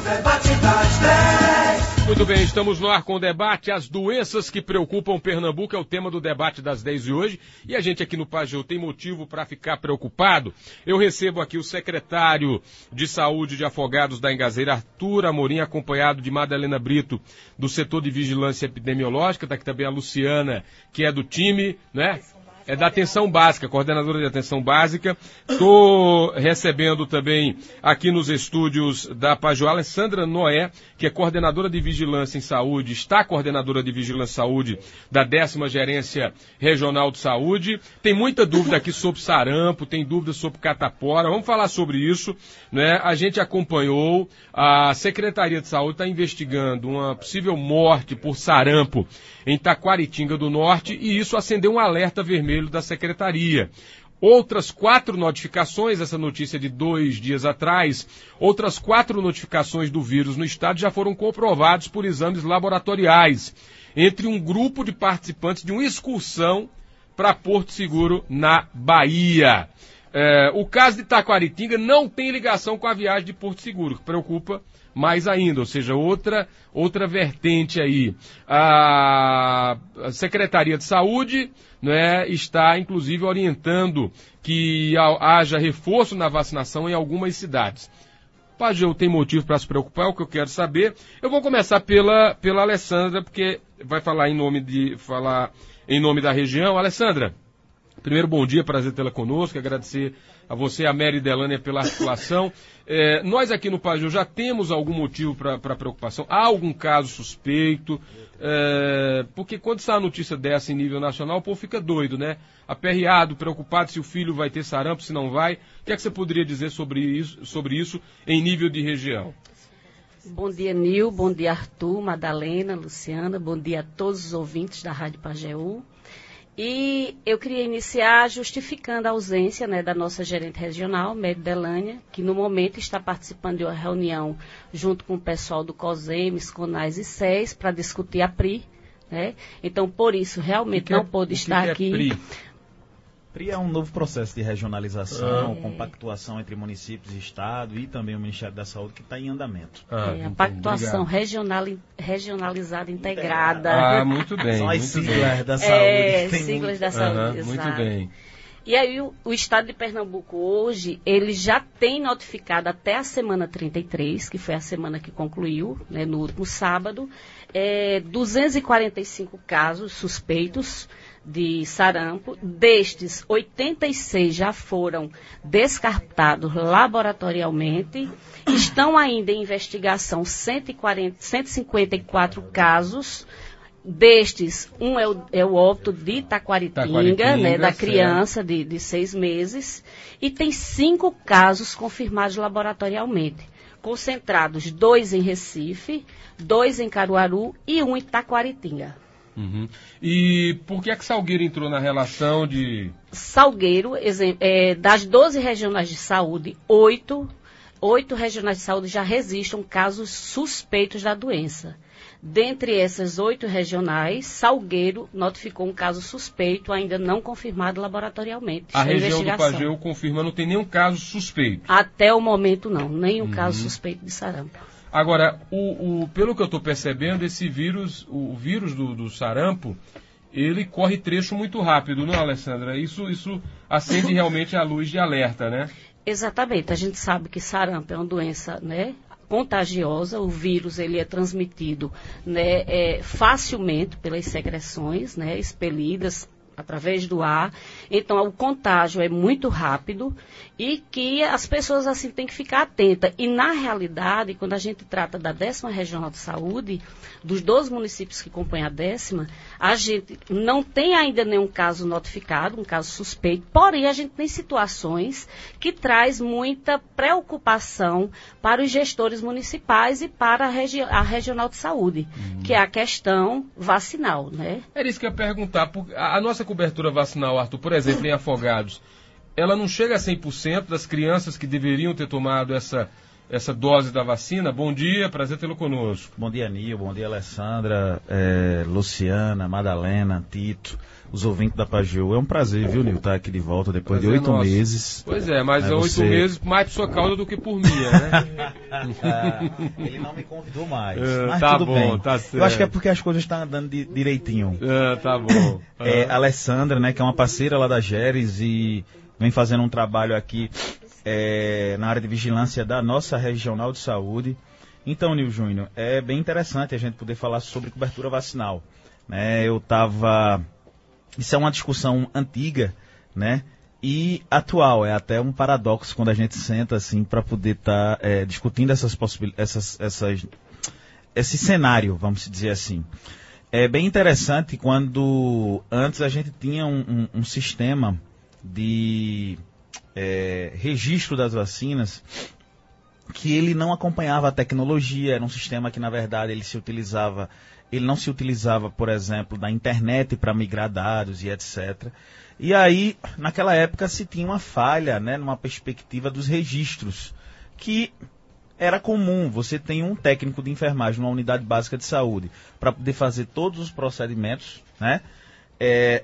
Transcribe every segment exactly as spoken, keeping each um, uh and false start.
Debate das dez. Muito bem, estamos no ar com o debate. As doenças que preocupam Pernambuco é o tema do debate das dez de hoje. E a gente aqui no Pajéu tem motivo para ficar preocupado. Eu recebo aqui o secretário de Saúde de Afogados da Engazeira, Arthur Amorim, acompanhado de Madalena Brito, do setor de vigilância epidemiológica. Está aqui também a Luciana, que é do time, né? É da atenção básica, coordenadora de atenção básica. Estou recebendo também aqui nos estúdios da Pajéu a Alessandra Noé, que é coordenadora de vigilância em saúde, está coordenadora de vigilância em saúde da décima Gerência Regional de Saúde. Tem muita dúvida aqui sobre sarampo, tem dúvida sobre catapora. Vamos falar sobre isso, né? A gente acompanhou, a Secretaria de Saúde está investigando uma possível morte por sarampo em Taquaritinga do Norte, e isso acendeu um alerta vermelho da Secretaria. Outras quatro notificações, essa notícia de dois dias atrás, outras quatro notificações do vírus no estado já foram comprovados por exames laboratoriais, entre um grupo de participantes de uma excursão para Porto Seguro, na Bahia. É, o caso de Taquaritinga não tem ligação com a viagem de Porto Seguro, que preocupa mais ainda, ou seja, outra, outra vertente aí. A Secretaria de Saúde, né, está, inclusive, orientando que haja reforço na vacinação em algumas cidades. Pajéu tem motivo para se preocupar, é o que eu quero saber. Eu vou começar pela, pela Alessandra, porque vai falar em nome, de, falar em nome da região. Alessandra, primeiro, bom dia, prazer tê-la conosco, agradecer a você e a Mary Delânia pela articulação. É, nós aqui no Pajéu já temos algum motivo para preocupação? Há algum caso suspeito? É, porque quando sai uma notícia dessa em nível nacional, o povo fica doido, né? Aperreado, preocupado se o filho vai ter sarampo, se não vai. O que é que você poderia dizer sobre isso, sobre isso em nível de região? Bom dia, Nil, bom dia, Arthur, Madalena, Luciana, bom dia a todos os ouvintes da Rádio Pajéu. E eu queria iniciar justificando a ausência, né, da nossa gerente regional, Mary Delânia, que no momento está participando de uma reunião junto com o pessoal do COSEMES, CONAS e SES para discutir a P R I. Né? Então, por isso, realmente que não é, pôde estar que aqui. É P R I? P R I é um novo processo de regionalização, ah. compactuação entre municípios e Estado e também o Ministério da Saúde, que está em andamento. Ah, é, a pactuação regional, regionalizada integrada. Ah, muito bem. São as muito siglas bem. da saúde. É, tem siglas muito... da saúde, uhum, muito bem. E aí o, o Estado de Pernambuco hoje, ele já tem notificado até a semana trinta e três, que foi a semana que concluiu, né, no último sábado, é, duzentos e quarenta e cinco casos suspeitos de sarampo. Destes, oitenta e seis já foram descartados laboratorialmente. Estão ainda em investigação cento e quarenta, cento e cinquenta e quatro casos. Destes, um é o, é o óbito de Taquaritinga, Taquaritinga, né, da criança de, de seis meses. E tem cinco casos confirmados laboratorialmente, concentrados dois em Recife, dois em Caruaru e um em Taquaritinga. Uhum. E por que é que Salgueiro entrou na relação de... Salgueiro, é, das doze regionais de saúde, oito, oito regionais de saúde já registram casos suspeitos da doença. Dentre essas oito regionais, Salgueiro notificou um caso suspeito, ainda não confirmado laboratorialmente. A região do Pajéu confirma, não tem nenhum caso suspeito? Até o momento não, nenhum uhum. caso suspeito de sarampo. Agora, o, o, pelo que eu estou percebendo, esse vírus, o, o vírus do, do sarampo, ele corre trecho muito rápido, não é, Alessandra? Isso, isso acende realmente a luz de alerta, né? Exatamente. A gente sabe que sarampo é uma doença, né, contagiosa. O vírus, ele é transmitido, né, é, facilmente pelas secreções, né, expelidas através do ar. Então, o contágio é muito rápido e que as pessoas, assim, têm que ficar atentas. E, na realidade, quando a gente trata da décima Regional de Saúde, dos doze municípios que compõem a décima, a gente não tem ainda nenhum caso notificado, um caso suspeito, porém, a gente tem situações que traz muita preocupação para os gestores municipais e para a, regi a Regional de Saúde, uhum. que é a questão vacinal, né? Era isso que eu ia perguntar. A nossa cobertura vacinal, Arthur, por exemplo, em Afogados, ela não chega a cem por cento das crianças que deveriam ter tomado essa, essa dose da vacina? Bom dia, prazer tê-lo conosco. Bom dia, Nil, bom dia, Alessandra, é, Luciana, Madalena, Tito. os ouvintes da Pajô. É um prazer, viu, Nil, estar aqui de volta depois prazer de oito nosso. meses. Pois é, mas é, oito você... meses mais por sua causa do que por minha, né? Ele não me convidou mais, É, mas tá tudo bom, bem. tá certo. Eu acho que é porque as coisas estão andando di- direitinho. É, tá bom. É, Ah. a Alessandra, né, que é uma parceira lá da Geres e vem fazendo um trabalho aqui é, na área de vigilância da nossa regional de saúde. Então, Nil Júnior, é bem interessante a gente poder falar sobre cobertura vacinal. Né? Eu estava... Isso é uma discussão antiga, né? E atual, é até um paradoxo quando a gente senta assim para poder estar tá, é, discutindo essas possibilidades, essas, essas, esse cenário, vamos dizer assim. É bem interessante quando antes a gente tinha um, um, um sistema de é, registro das vacinas que ele não acompanhava a tecnologia, era um sistema que na verdade ele se utilizava, ele não se utilizava, por exemplo, da internet para migrar dados e etcétera. E aí, naquela época, se tinha uma falha, né, numa perspectiva dos registros, que era comum. Você tem um técnico de enfermagem numa unidade básica de saúde para poder fazer todos os procedimentos, né, é,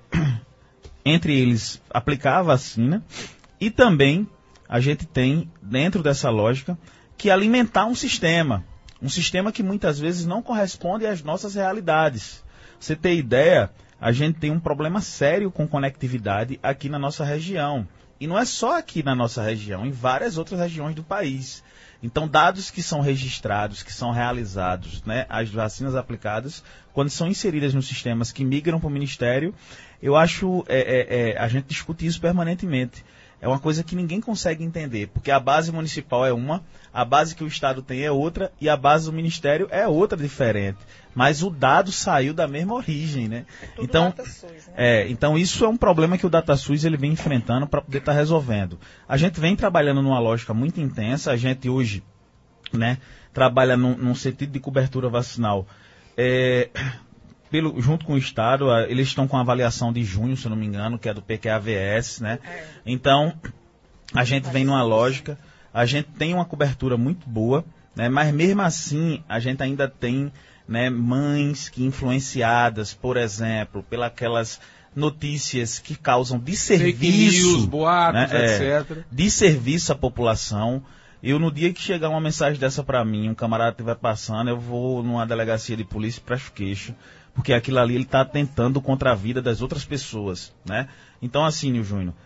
entre eles aplicar a vacina, e também a gente tem, dentro dessa lógica, que alimentar um sistema, um sistema que muitas vezes não corresponde às nossas realidades. Você ter ideia... A gente tem um problema sério com conectividade aqui na nossa região. E não é só aqui na nossa região, em várias outras regiões do país. Então, dados que são registrados, que são realizados, né, as vacinas aplicadas, quando são inseridas nos sistemas que migram para o Ministério, eu acho, é, é, é, a gente discute isso permanentemente. É uma coisa que ninguém consegue entender, porque a base municipal é uma, a base que o Estado tem é outra, e a base do Ministério é outra diferente. Mas o dado saiu da mesma origem, né? É tudo então, DataSUS, né? é, então isso é um problema que o DataSUS ele vem enfrentando para poder estar tá resolvendo. A gente vem trabalhando numa lógica muito intensa, a gente hoje, né, trabalha num, num sentido de cobertura vacinal. É, Pelo, junto com o Estado, a, eles estão com a avaliação de junho, se eu não me engano, que é do P Q A V S, né? É. Então, a gente vem numa lógica, a gente tem uma cobertura muito boa, né? Mas mesmo assim, a gente ainda tem, né, mães que influenciadas, por exemplo, pelas aquelas notícias que causam desserviço, fake news, boatos, né? etcétera. É, desserviço à população. Eu, no dia que chegar uma mensagem dessa para mim, um camarada estiver passando, eu vou numa delegacia de polícia e presto queixa, porque aquilo ali ele está atentando contra a vida das outras pessoas, né? Então, assim, Nil Júnior,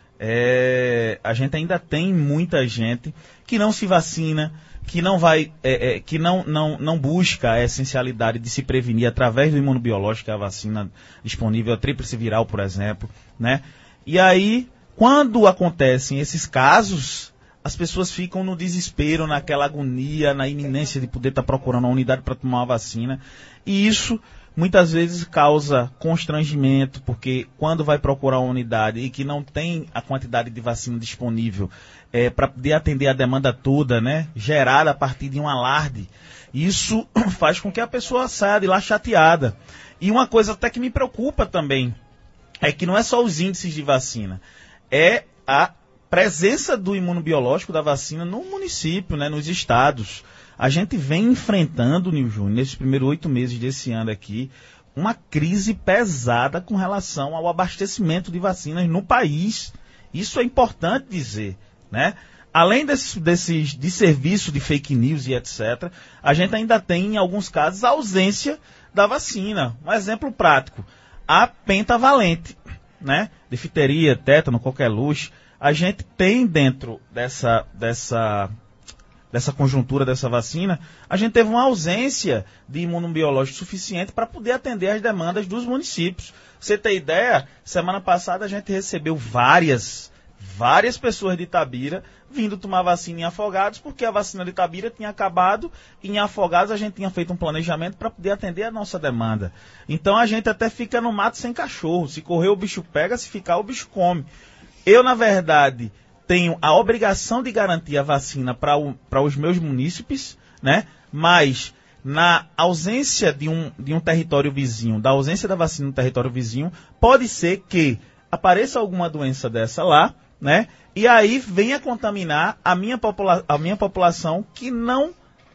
é, a gente ainda tem muita gente que não se vacina, que não vai, é, é, que não, não, não busca a essencialidade de se prevenir através do imunobiológico, que é a vacina disponível, a tríplice viral, por exemplo, né? E aí, quando acontecem esses casos, as pessoas ficam no desespero, naquela agonia, na iminência de poder estar procurando uma unidade para tomar uma vacina, e isso muitas vezes causa constrangimento, porque quando vai procurar uma unidade e que não tem a quantidade de vacina disponível é, para poder atender a demanda toda, né, gerada a partir de um alarde, isso faz com que a pessoa saia de lá chateada. E uma coisa até que me preocupa também é que não é só os índices de vacina, é a presença do imunobiológico da vacina no município, né, nos estados. A gente vem enfrentando, Nil Júnior, nesses primeiros oito meses desse ano aqui, uma crise pesada com relação ao abastecimento de vacinas no país. Isso é importante dizer, né? Além desses, desses de serviço de fake news e etcétera, a gente ainda tem, em alguns casos, a ausência da vacina. Um exemplo prático, a pentavalente, né? Difteria, tétano, coqueluche. A gente tem dentro dessa... dessa dessa conjuntura dessa vacina, a gente teve uma ausência de imunobiológico suficiente para poder atender as demandas dos municípios. Você tem ideia? Semana passada a gente recebeu várias, várias pessoas de Itabira vindo tomar vacina em Afogados, porque a vacina de Itabira tinha acabado e em Afogados a gente tinha feito um planejamento para poder atender a nossa demanda. Então a gente até fica no mato sem cachorro. Se correr o bicho pega, se ficar o bicho come. Eu, na verdade, tenho a obrigação de garantir a vacina para os meus munícipes, né? Mas na ausência de um, de um território vizinho, da ausência da vacina no território vizinho, pode ser que apareça alguma doença dessa lá, né? E aí venha contaminar a minha, popula- a minha população que não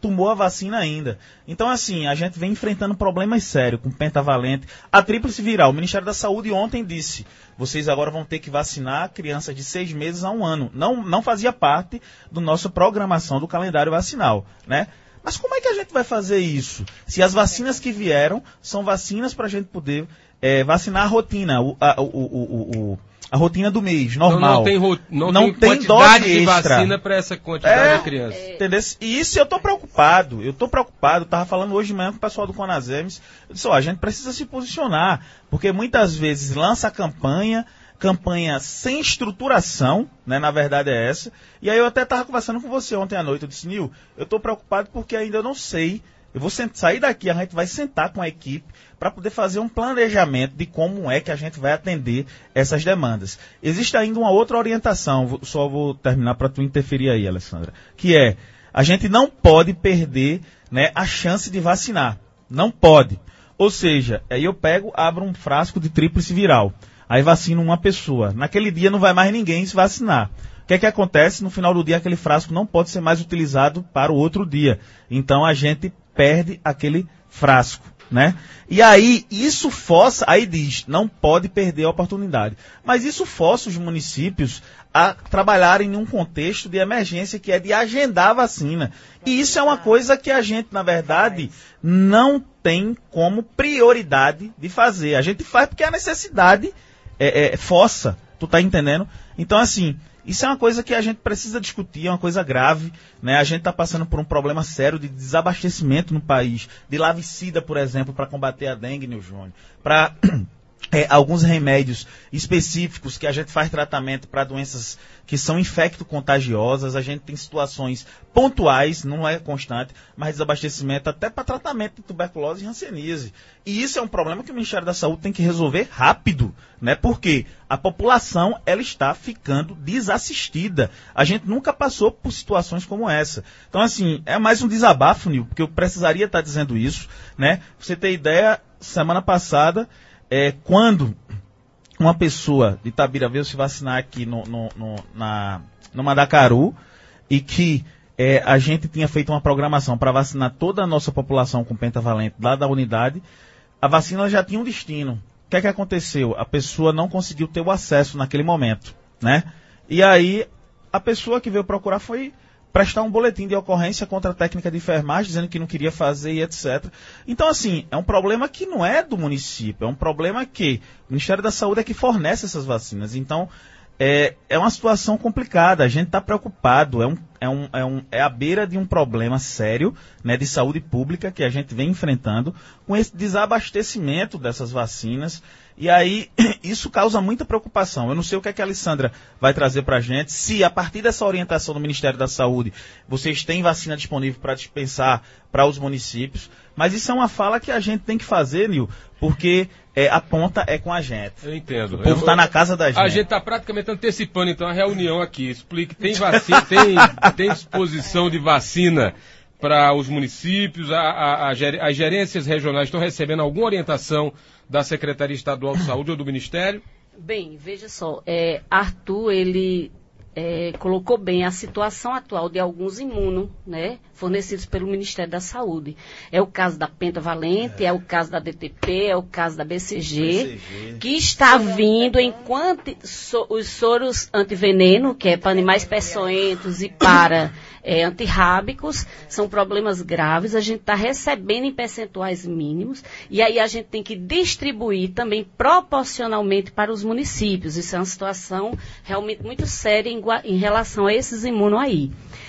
tomou a vacina ainda. Então, assim, a gente vem enfrentando problemas sérios com pentavalente. A tríplice viral, o Ministério da Saúde ontem disse, vocês agora vão ter que vacinar crianças de seis meses a um ano. Não, não fazia parte da nossa programação do calendário vacinal, né? Mas como é que a gente vai fazer isso? Se as vacinas que vieram são vacinas para a gente poder é, vacinar a rotina, o, a, o, o, o, a rotina do mês, normal. Não, não tem, ro, não não tem, tem quantidade dose de extra. vacina para essa quantidade É, de crianças. Entendeu? E isso eu estou preocupado. Eu estou preocupado. Estava falando hoje de manhã com o pessoal do Conasems. Eu disse, ó, a gente precisa se posicionar, porque muitas vezes lança a campanha, campanha sem estruturação, né, na verdade é essa. E aí eu até estava conversando com você ontem à noite. Eu disse, Nil, eu estou preocupado porque ainda eu não sei. Eu vou sair daqui, a gente vai sentar com a equipe para poder fazer um planejamento de como é que a gente vai atender essas demandas. Existe ainda uma outra orientação, só vou terminar para tu interferir aí, Alessandra, que é, a gente não pode perder, né, a chance de vacinar. Não pode. Ou seja, aí eu pego, abro um frasco de tríplice viral. Aí vacino uma pessoa. Naquele dia não vai mais ninguém se vacinar. O que é que acontece? No final do dia, aquele frasco não pode ser mais utilizado para o outro dia. Então, a gente perde aquele frasco, né? E aí, isso força, aí diz, não pode perder a oportunidade. Mas isso força os municípios a trabalharem em um contexto de emergência, que é de agendar a vacina. E isso é uma coisa que a gente, na verdade, não tem como prioridade de fazer. A gente faz porque a necessidade é, é força, tu tá entendendo? Então, assim, isso é uma coisa que a gente precisa discutir, é uma coisa grave, né? A gente está passando por um problema sério de desabastecimento no país, de lavicida, por exemplo, para combater a dengue, Nil Júnior, para é, alguns remédios específicos que a gente faz tratamento para doenças que são infecto-contagiosas. A gente tem situações pontuais, não é constante, mas desabastecimento até para tratamento de tuberculose e hanseníase. E isso é um problema que o Ministério da Saúde tem que resolver rápido, né? Porque a população ela está ficando desassistida. A gente nunca passou por situações como essa. Então, assim, é mais um desabafo, Nil, porque eu precisaria estar dizendo isso, né? Pra você ter ideia, semana passada, é, quando uma pessoa de Itabira veio se vacinar aqui no, no, no, na, no Mandacaru, e que é, a gente tinha feito uma programação para vacinar toda a nossa população com pentavalente lá da unidade, a vacina já tinha um destino. O que é que aconteceu? A pessoa não conseguiu ter o acesso naquele momento, né? E aí, a pessoa que veio procurar foi prestar um boletim de ocorrência contra a técnica de enfermagem, dizendo que não queria fazer e etcétera. Então, assim, é um problema que não é do município, é um problema que o Ministério da Saúde é que fornece essas vacinas. Então, é, é uma situação complicada, a gente está preocupado, é, um, é, um, é, um, é à beira de um problema sério, né, de saúde pública que a gente vem enfrentando com esse desabastecimento dessas vacinas. E aí, isso causa muita preocupação. Eu não sei o que é que a Alessandra vai trazer para a gente, se a partir dessa orientação do Ministério da Saúde, vocês têm vacina disponível para dispensar para os municípios, mas isso é uma fala que a gente tem que fazer, Nil, porque é, a ponta é com a gente. Eu entendo. O povo está na casa da gente. A gente está praticamente antecipando, então, a reunião aqui. Explique, tem vacina, tem, tem disposição de vacina para os municípios, a, a, a, as gerências regionais estão recebendo alguma orientação da Secretaria Estadual de Saúde ou do Ministério? Bem, veja só, é, Arthur, ele é, colocou bem a situação atual de alguns imunos, né, fornecidos pelo Ministério da Saúde. É o caso da Pentavalente, é, é o caso da D T P, é o caso da B C G, B C G. Que está vindo enquanto so, os soros antiveneno, que é para animais peçonhentos e para é, antirrábicos, são problemas graves, a gente está recebendo em percentuais mínimos, e aí a gente tem que distribuir também proporcionalmente para os municípios. Isso é uma situação realmente muito séria em, em relação a esses imunos aí.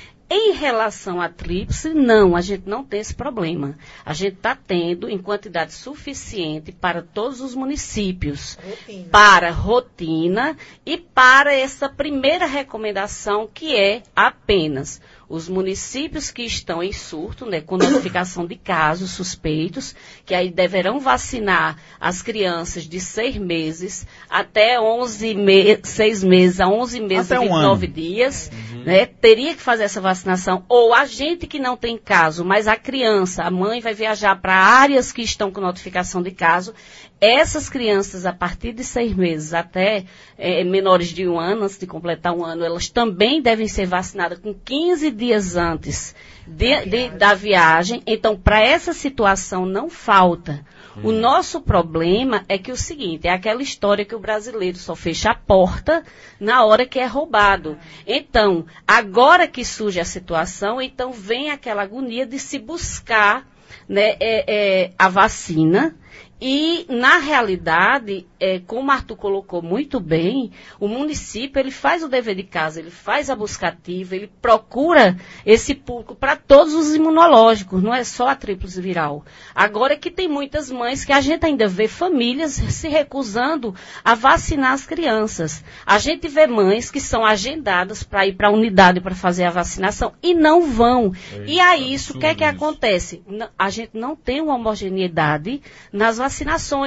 Em relação à tríplice, não, a gente não tem esse problema. A gente está tendo em quantidade suficiente para todos os municípios, rotina. Para rotina e para essa primeira recomendação, que é apenas os municípios que estão em surto, né, com notificação de casos suspeitos, que aí deverão vacinar as crianças de seis meses até onze me- seis meses a onze meses e vinte e nove dias, uhum. né, teria que fazer essa vacinação. Ou a gente que não tem caso, mas a criança, a mãe vai viajar para áreas que estão com notificação de caso, Essas crianças, a partir de seis meses até é, menores de um ano, antes de completar um ano, elas também devem ser vacinadas com quinze dias antes de, de, da viagem. Então, para essa situação não falta. Hum. O nosso problema é que o seguinte, é aquela história que o brasileiro só fecha a porta na hora que é roubado. Então, agora que surge a situação, então vem aquela agonia de se buscar, né, é, é, a vacina. E, na realidade, é, como o Arthur colocou muito bem, o município ele faz o dever de casa, ele faz a buscativa, ele procura esse público para todos os imunológicos, não é só a tríplice viral. Agora que tem muitas mães que a gente ainda vê famílias se recusando a vacinar as crianças. A gente vê mães que são agendadas para ir para a unidade para fazer a vacinação e não vão. É, e aí, isso, o que é que acontece? A gente não tem uma homogeneidade nas vacinações.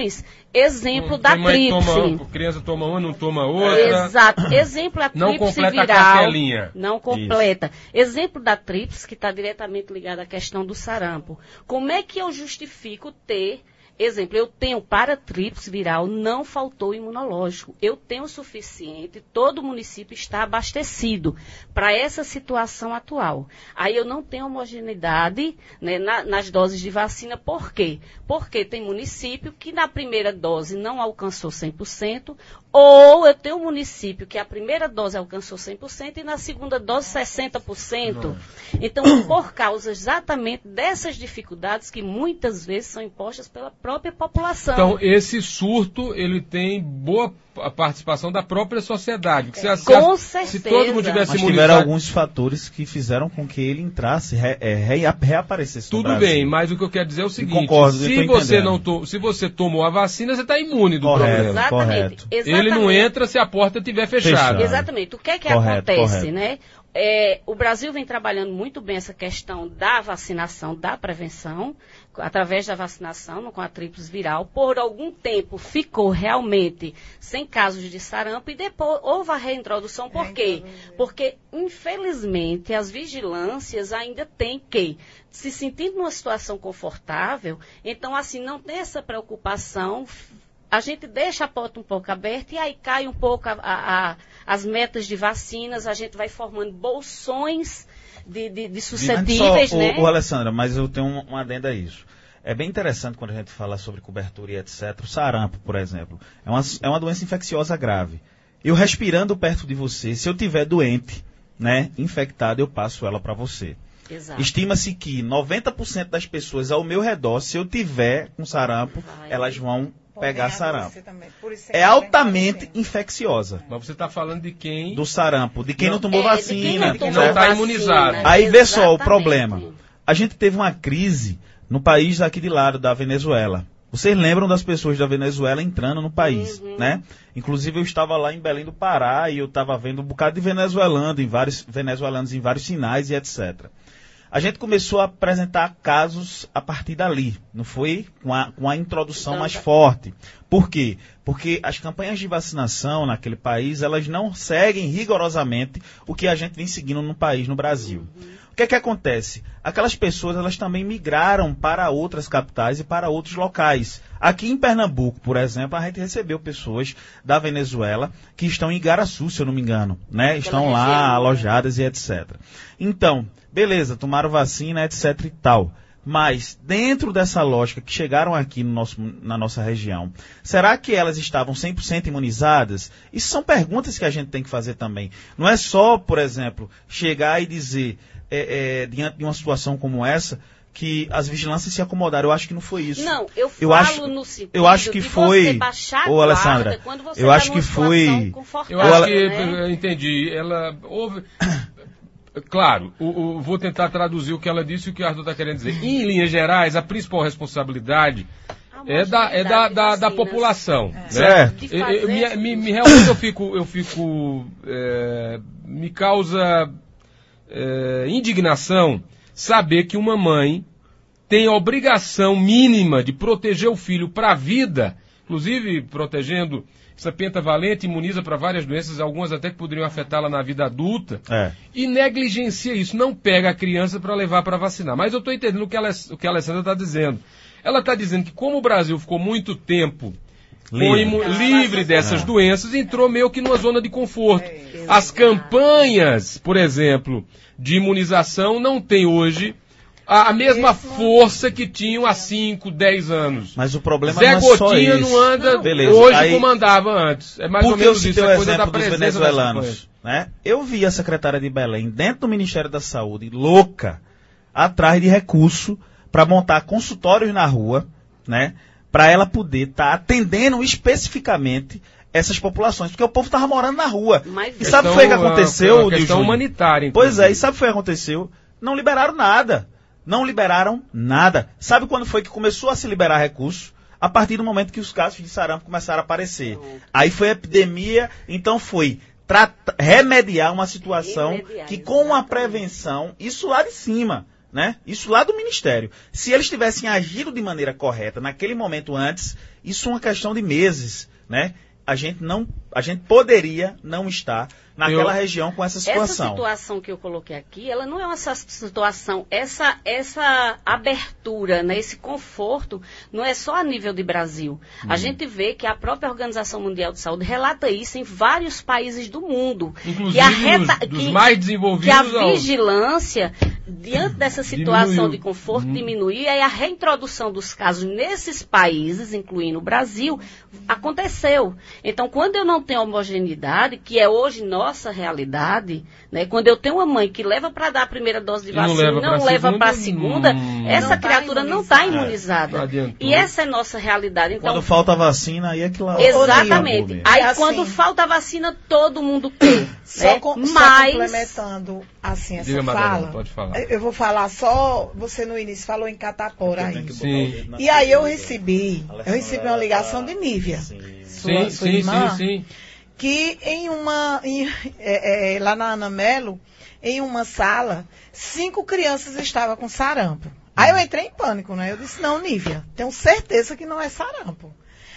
Exemplo hum, da tríplice. A criança toma uma, não toma outra. Exato. Exemplo da não tríplice completa viral. A cartelinha. Não completa. Isso. Exemplo da tríplice, que está diretamente ligada à questão do sarampo. Como é que eu justifico ter... Exemplo, eu tenho para tríplice viral, não faltou imunológico. Eu tenho o suficiente, todo o município está abastecido para essa situação atual. Aí eu não tenho homogeneidade, né, na, nas doses de vacina. Por quê? Porque tem município que na primeira dose não alcançou cem por cento, ou eu tenho um município que a primeira dose alcançou cem por cento e na segunda dose sessenta por cento. Não. Então, por causa exatamente dessas dificuldades que muitas vezes são impostas pela própria população. Então, esse surto, ele tem boa participação da própria sociedade. É, se, com se, certeza. Se todo mundo tivesse Mas imunizado... tiveram alguns fatores que fizeram com que ele entrasse, re, é, re, reaparecesse no Tudo Brasil. bem, mas o que eu quero dizer é o seguinte, concordo, se, você não to, se você tomou a vacina, você está imune do correto, problema. Exatamente. Correto. Exatamente. Ele não entra se a porta estiver fechada. Fechado. Exatamente. O que é que correto, acontece, correto. né? É, o Brasil vem trabalhando muito bem essa questão da vacinação, da prevenção, através da vacinação com a tríplice viral. Por algum tempo ficou realmente sem casos de sarampo e depois houve a reintrodução. Por quê? Porque, infelizmente, as vigilâncias ainda têm que, se sentindo numa situação confortável, então, assim, não tem essa preocupação. A gente deixa a porta um pouco aberta e aí cai um pouco a, a, a, as metas de vacinas, a gente vai formando bolsões de, de, de suscetíveis, só, né? O, o Alessandra, mas eu tenho um, um adendo a isso. É bem interessante quando a gente fala sobre cobertura e etcétera. O sarampo, por exemplo, é uma, é uma doença infecciosa grave. Eu respirando perto de você, se eu tiver doente, né, infectado, eu passo ela para você. Exato. Estima-se que noventa por cento das pessoas ao meu redor, se eu tiver com sarampo, vai. Elas vão pegar sarampo. É altamente infecciosa. Mas você está falando de quem? Do sarampo, de quem não, não tomou é, vacina. De quem não está imunizado. Aí vê só o problema. A gente teve uma crise no país aqui de lado, da Venezuela. Vocês lembram das pessoas da Venezuela entrando no país, uhum. né? Inclusive eu estava lá em Belém do Pará e eu estava vendo um bocado de venezuelano, em vários, venezuelanos em vários sinais e etcétera. A gente começou a apresentar casos a partir dali, não foi? Com a, com a introdução então, mais forte. Por quê? Porque as campanhas de vacinação naquele país, elas não seguem rigorosamente o que a gente vem seguindo no país, no Brasil. Uhum. O que é que acontece? Aquelas pessoas, elas também migraram para outras capitais e para outros locais. Aqui em Pernambuco, por exemplo, a gente recebeu pessoas da Venezuela que estão em Igaraçu, se eu não me engano, né? Estão lá alojadas e etcétera. Então, beleza, tomaram vacina, etc e tal. Mas, dentro dessa lógica que chegaram aqui no nosso, na nossa região, será que elas estavam cem por cento imunizadas? Isso são perguntas que a gente tem que fazer também. Não é só, por exemplo, chegar e dizer, é, é, diante de uma situação como essa, que as vigilâncias se acomodaram. Eu acho que não foi isso. Não, eu falo eu acho, no sentido eu acho que de foi, você baixar a ô, Alessandra, guarda quando você eu tá acho que foi, eu acho né? que, eu entendi, ela houve... Claro, o, o, vou tentar traduzir o que ela disse e o que o Arthur está querendo dizer. Em linhas gerais, a principal responsabilidade é da, é da, da, da população. É. Né? Certo. Eu, me, me, me, realmente eu fico, eu fico é, me causa é, indignação saber que uma mãe tem a obrigação mínima de proteger o filho para a vida, inclusive protegendo... Essa pentavalente imuniza para várias doenças, algumas até que poderiam afetá-la na vida adulta, é. E negligencia isso, não pega a criança para levar para vacinar. Mas eu estou entendendo o que, ela, o que a Alessandra está dizendo. Ela está dizendo que como o Brasil ficou muito tempo foi Livre. imu- livre dessas É. doenças, entrou meio que numa zona de conforto. É, As campanhas, por exemplo, de imunização não têm hoje a, a mesma força que tinham há cinco, dez anos. Mas o problema Zé não é só Gotinha isso. não anda Não. Beleza, hoje aí- como andava antes. É mais ou Porque eu menos isso, citei é o coisa da exemplo dos presença das venezuelanos, campanhas. né? Eu vi a secretária de Belém dentro do Ministério da Saúde, louca, atrás de recurso para montar consultórios na rua, né? Para ela poder estar atendendo especificamente essas populações, porque o povo estava morando na rua. Mas E sabe o que Questão, foi que aconteceu, é uma questão Nil Júnior? humanitária, Pois é, inclusive. e sabe o que foi que aconteceu? Não liberaram nada. Não liberaram nada. Sabe quando foi que começou a se liberar recursos? A partir do momento que os casos de sarampo começaram a aparecer. Aí foi a epidemia, então foi trata- remediar uma situação Remediar, que com a exatamente. prevenção, isso lá de cima, né? Isso lá do Ministério. Se eles tivessem agido de maneira correta naquele momento antes, isso é uma questão de meses, né? A gente não, a gente poderia não estar naquela Eu- região com essa Essa situação. situação que eu coloquei aqui, ela não é uma sa- situação, essa, essa abertura, né, esse conforto, não é só a nível de Brasil. A Hum. gente vê que a própria Organização Mundial de Saúde relata isso em vários países do mundo. Inclusive que a reta- nos- dos que- mais que desenvolvidos a aos- vigilância, diante dessa situação Diminuiu. de conforto, Uhum. diminuir, e a reintrodução dos casos nesses países, incluindo o Brasil, aconteceu. Então, quando eu não tenho homogeneidade, que é hoje nossa realidade, né, quando eu tenho uma mãe que leva para dar a primeira dose de E não vacina e leva não pra leva segunda, para a segunda, hum. essa Não tá criatura não está imunizada. imunizada. Adiantou. E essa é nossa realidade. Então, Quando falta vacina, aí é que lá. exatamente. Mesmo. Aí, É assim. quando falta a vacina, todo mundo quer. Só, né? com, só Mas complementando assim essa Diga, Madalena, fala, pode falar. eu vou falar só, você no início falou em Catapora Eu tenho aí. que botar Sim. o dedo na E aí eu ferida. recebi, eu Alessandra, recebi uma ela ligação tá- de Nívia, Sim. sua, Sim, sua sim, irmã, sim, sim. que em uma, em- é, é, lá na Ana Melo, em uma sala, cinco crianças estavam com sarampo. Aí eu entrei em pânico, né? Eu disse, não, Nívia, tenho certeza que não é sarampo.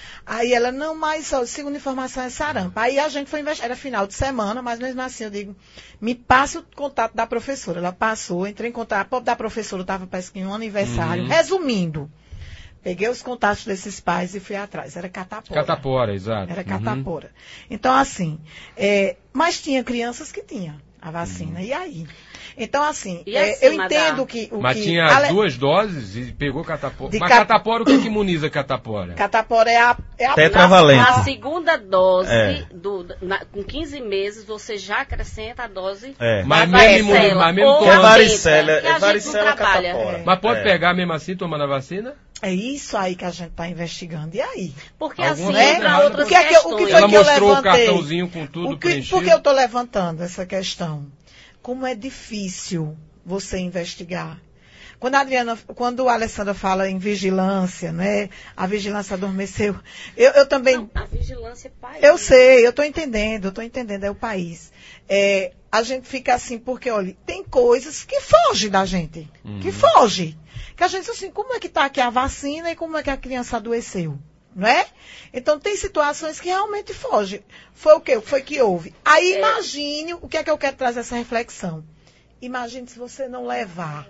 Aí ela, não, mas ó, segundo informação é sarampo. Aí a gente foi investigar, era final de semana, mas mesmo assim eu digo, me passe o contato da professora. Ela passou, entrei em contato, a pobre da professora estava parece que em um aniversário. Uhum. Resumindo, peguei os contatos desses pais e fui atrás. Era catapora. Catapora, exato. Era Uhum. catapora. Então, assim, é, mas tinha crianças que tinham a vacina. E aí? Então, assim, E é, assim, eu Madá? entendo que o Mas que... tinha ale- duas doses e pegou catapora. De Mas cat- catapora, o que, que imuniza catapora? Catapora é a... É a Tetravalente. Na, Valente. na segunda dose, É. do, na- com quinze meses, você já acrescenta a dose É. Mas da mesmo varicela. imuni- mas mesmo Ou com- É aumenta, varicela, que a é gente não varicela trabalha. catapora. Mas pode É. pegar mesmo assim, tomando a vacina? É isso aí que a gente está investigando. E aí? Porque Alguma assim, coisa entra errada. outras O que é que eu- o que questões. foi Ela que eu mostrou o levantei? cartãozinho com tudo O que, preenchido. por que eu estou levantando essa questão? Como é difícil você investigar. Quando a Adriana, quando a Alessandra fala em vigilância, né? A vigilância adormeceu. Eu, eu também... Não, a vigilância é país. Eu sei, eu estou entendendo, eu estou entendendo, é o país. É, a gente fica assim, porque, olha, tem coisas que fogem da gente. Uhum. Que fogem. Que a gente diz assim, como é que está aqui a vacina e como é que a criança adoeceu? Não é? Então, tem situações que realmente fogem. Foi o quê? O que foi que houve? Aí, É. imagine, o que é que eu quero trazer essa reflexão? Imagine se você não levar.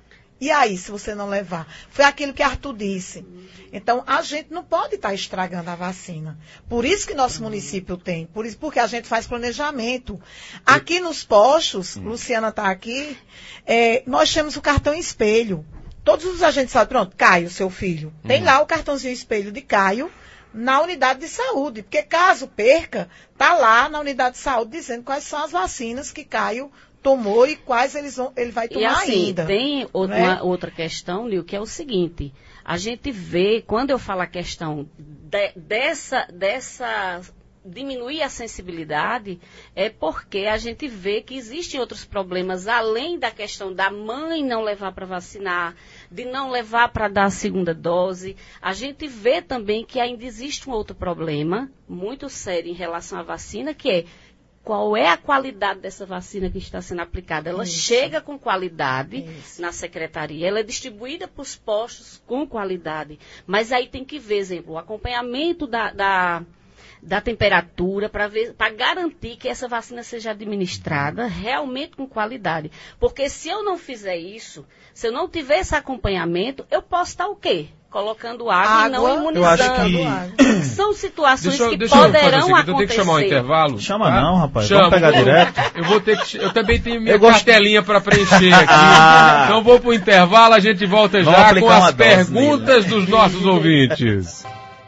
E aí, se você não levar? Foi aquilo que Arthur disse. Então, a gente não pode estar estragando a vacina. Por isso que nosso município tem. Por isso, porque a gente faz planejamento. Aqui nos postos, Luciana está aqui, é, nós temos o cartão espelho. Todos os agentes sabem, pronto, Caio, seu filho. Tem lá o cartãozinho espelho de Caio na unidade de saúde. Porque caso perca, está lá na unidade de saúde dizendo quais são as vacinas que Caio tomou e quais eles vão, ele vai tomar E assim, ainda. tem o- não é? uma outra questão, Nil, que é o seguinte. A gente vê, quando eu falo a questão de- dessa, dessa diminuir a sensibilidade, é porque a gente vê que existem outros problemas, além da questão da mãe não levar para vacinar, de não levar para dar a segunda dose. A gente vê também que ainda existe um outro problema, muito sério em relação à vacina, que é qual é a qualidade dessa vacina que está sendo aplicada. Ela Isso. chega com qualidade Isso. na secretaria, ela é distribuída para os postos com qualidade. Mas aí tem que ver, exemplo, o acompanhamento da, da, da temperatura, para ver, para garantir que essa vacina seja administrada realmente com qualidade. Porque se eu não fizer isso, se eu não tiver esse acompanhamento, eu posso estar o quê? Colocando água, água e não imunizando. Eu acho que... São situações deixa, que deixa poderão eu acontecer. Eu tenho que chamar um intervalo. Chama tá? não, rapaz. Chama. Vamos pegar direto. Eu vou ter que, eu também tenho minha eu gosto... cartelinha para preencher aqui. Ah. Então vou pro intervalo, a gente volta Vamos já com as nele, perguntas né? dos nossos ouvintes.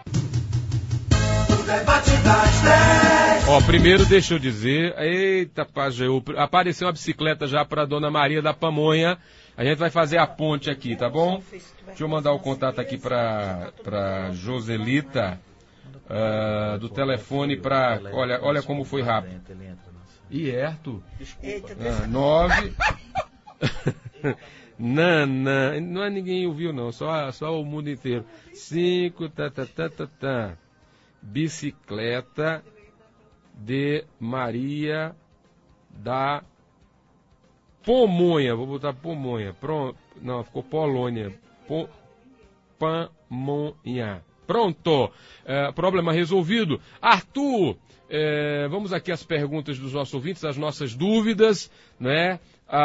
O debate das dez. Ó, primeiro deixa eu dizer, eita, Pajeú, apareceu uma bicicleta já para Dona Maria da Pamonha. A gente vai fazer a ponte aqui, tá bom? Deixa eu mandar o contato aqui para para Joselita, uh, do telefone para... Olha, olha como foi rápido. Ierto. Ah, nove... não, não, não é ninguém ouviu não, só, só o mundo inteiro. Cinco, tá, tá, tá, tá, tá. Bicicleta de Maria da Pamonha, vou botar Pamonha, pronto, não, ficou Polônia, po, Pamonha, pronto, é, problema resolvido. Arthur, é, vamos aqui às perguntas dos nossos ouvintes, as nossas dúvidas, né?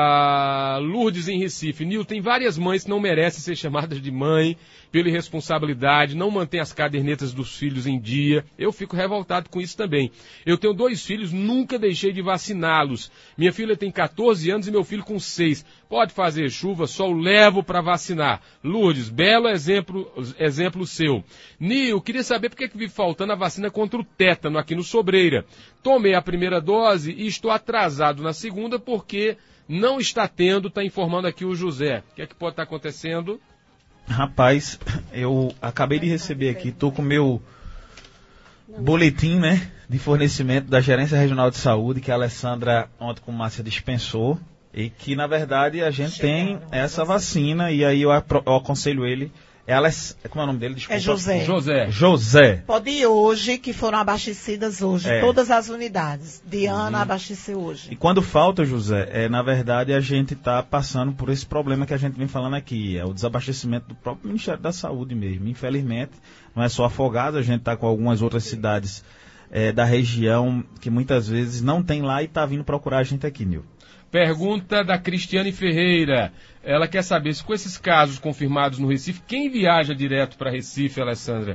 A Lourdes em Recife. Nil, tem várias mães que não merecem ser chamadas de mãe pela irresponsabilidade, não mantém as cadernetas dos filhos em dia. Eu fico revoltado com isso também. Eu tenho dois filhos, nunca deixei de vaciná-los. Minha filha tem catorze anos e meu filho com seis. Pode fazer chuva, só o levo para vacinar. Lourdes, belo exemplo, exemplo seu. Nil, queria saber por que vive faltando a vacina contra o tétano aqui no Sobreira. Tomei a primeira dose e estou atrasado na segunda porque não está tendo, está informando aqui o José. O que é que pode estar acontecendo? Rapaz, eu acabei de receber aqui, estou com o meu boletim, né, de fornecimento da Gerência Regional de Saúde, que a Alessandra ontem com Márcia dispensou, e que, na verdade, a gente tem essa vacina, e aí eu, eu aconselho ele... É Aless... Como é o nome dele? Desculpa. É José. José. José. Pode ir hoje, que foram abastecidas hoje, é. todas as unidades. Diana uhum. abasteceu hoje. E quando falta, José, é, na verdade a gente está passando por esse problema que a gente vem falando aqui, é o desabastecimento do próprio Ministério da Saúde mesmo. Infelizmente, não é só Afogados, a gente está com algumas outras cidades é, da região que muitas vezes não tem lá e está vindo procurar a gente aqui, Nil. Pergunta da Cristiane Ferreira. Ela quer saber se com esses casos confirmados no Recife, quem viaja direto para Recife, Alessandra,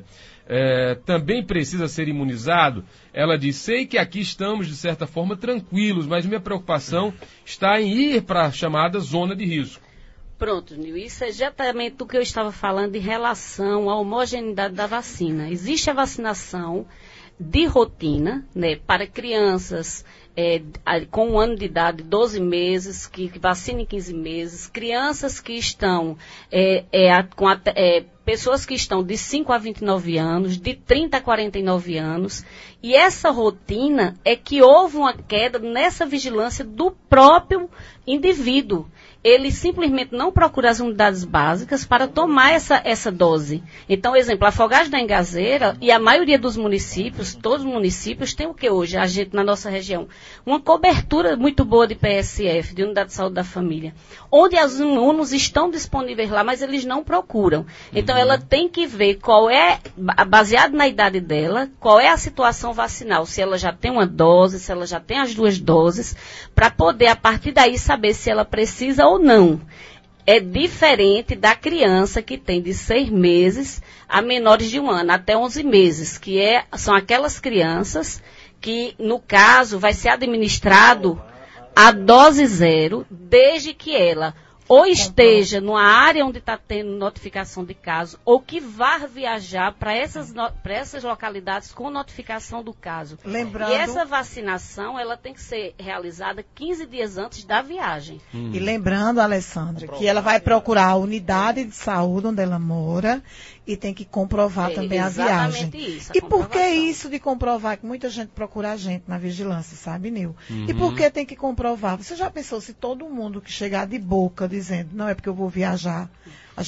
é, também precisa ser imunizado? Ela diz, sei que aqui estamos, de certa forma, tranquilos, mas minha preocupação está em ir para a chamada zona de risco. Pronto, Nil, isso é exatamente o que eu estava falando em relação à homogeneidade da vacina. Existe a vacinação de rotina, né, para crianças é, com um ano de idade, doze meses, que, que vacina em quinze meses, crianças que estão, é, é, com a, é, pessoas que estão de cinco a vinte e nove anos, de trinta a quarenta e nove anos, e essa rotina é que houve uma queda nessa vigilância do próprio indivíduo. Ele simplesmente não procura as unidades básicas para tomar essa, essa dose. Então, exemplo, Afogados da Engazeira e a maioria dos municípios, todos os municípios, tem o que hoje? A gente, na nossa região, uma cobertura muito boa de P S F, de Unidade de Saúde da Família, onde as alunos estão disponíveis lá, mas eles não procuram. Então, uhum. ela tem que ver qual é, baseado na idade dela, qual é a situação vacinal, se ela já tem uma dose, se ela já tem as duas doses, para poder, a partir daí, saber se ela precisa ou não. É diferente da criança que tem de seis meses a menores de um ano, até onze meses, que é, são aquelas crianças que, no caso, vai ser administrado a dose zero, desde que ela ou esteja numa área onde está tendo notificação de caso, ou que vá viajar para essas, para essas localidades com notificação do caso. Lembrando... E essa vacinação, ela tem que ser realizada quinze dias antes da viagem. Hum. E lembrando, Alessandra, que ela vai procurar a unidade de saúde onde ela mora e tem que comprovar é, também a viagem. Isso, a e por que isso de comprovar? Que muita gente procura a gente na vigilância, sabe, Nil? Uhum. E por que tem que comprovar? Você já pensou se todo mundo que chegar de boca dizendo, não é porque eu vou viajar, a gente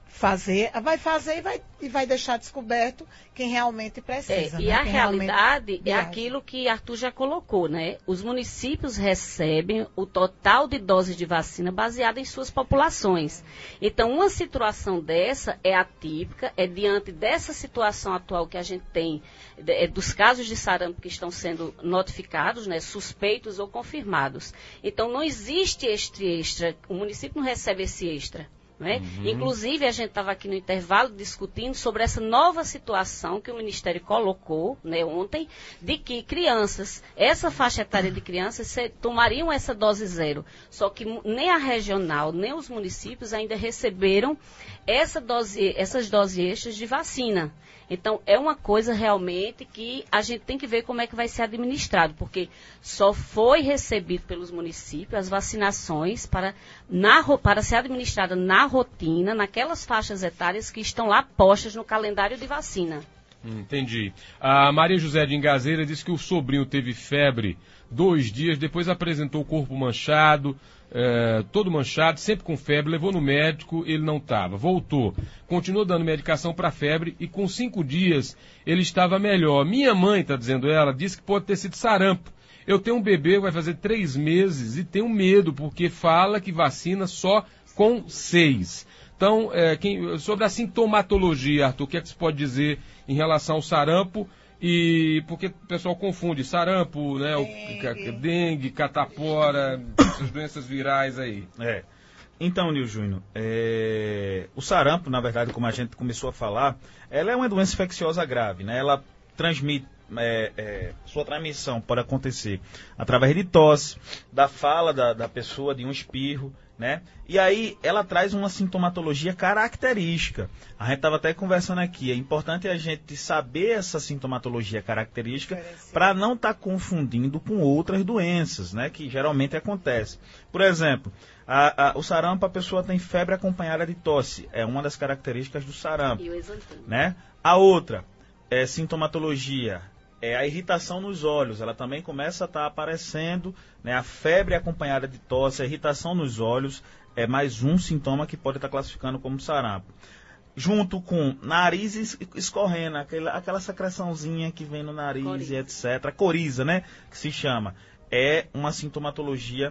fazer, vai fazer e vai, e vai deixar descoberto quem realmente precisa. É, né? E a quem realidade é viaja. aquilo que Arthur já colocou, né? Os municípios recebem o total de doses de vacina baseada em suas populações. Então, uma situação dessa é atípica, é diante dessa situação atual que a gente tem, é, dos casos de sarampo que estão sendo notificados, né? Suspeitos ou confirmados. Então, não existe este extra, o município não recebe esse extra. Né? Uhum. Inclusive, a gente estava aqui no intervalo discutindo sobre essa nova situação que o Ministério colocou, né, ontem, de que crianças, essa faixa etária de crianças, se, tomariam essa dose zero. Só que nem a regional, nem os municípios ainda receberam essa dose, essas doses extras de vacina. Então, é uma coisa realmente que a gente tem que ver como é que vai ser administrado, porque só foi recebido pelos municípios as vacinações para, na, para ser administrada na rotina, naquelas faixas etárias que estão lá postas no calendário de vacina. Entendi. A Maria José de Engazeira disse que o sobrinho teve febre dois dias, depois apresentou o corpo manchado, é, todo manchado, sempre com febre, levou no médico, ele não estava, voltou, continuou dando medicação para febre e com cinco dias ele estava melhor. Minha mãe, está dizendo ela, disse que pode ter sido sarampo. Eu tenho um bebê que vai fazer três meses e tenho medo, porque fala que vacina só com seis. Então, é, quem, sobre a sintomatologia, Arthur, o que é que você pode dizer em relação ao sarampo? E porque o pessoal confunde sarampo, né, dengue, o, dengue catapora, essas doenças virais aí. É. Então, Nil Júnior, é... o sarampo, na verdade, como a gente começou a falar, ela é uma doença infecciosa grave, né? Ela transmite, é, é, sua transmissão pode acontecer através de tosse, da fala da, da pessoa, de um espirro, né? E aí ela traz uma sintomatologia característica. A gente estava até conversando aqui, é importante a gente saber essa sintomatologia característica para não estar tá confundindo com outras doenças, né? Que geralmente acontece. Por exemplo, a, a, o sarampo, a pessoa tem febre acompanhada de tosse, é uma das características do sarampo, E o exantema. né? A outra é sintomatologia, é a irritação nos olhos, ela também começa a estar aparecendo, né? A febre acompanhada de tosse, a irritação nos olhos é mais um sintoma que pode estar classificando como sarampo. Junto com nariz escorrendo, aquela, aquela secreçãozinha que vem no nariz Coriza. e etcétera. Coriza, né? Que se chama. É uma sintomatologia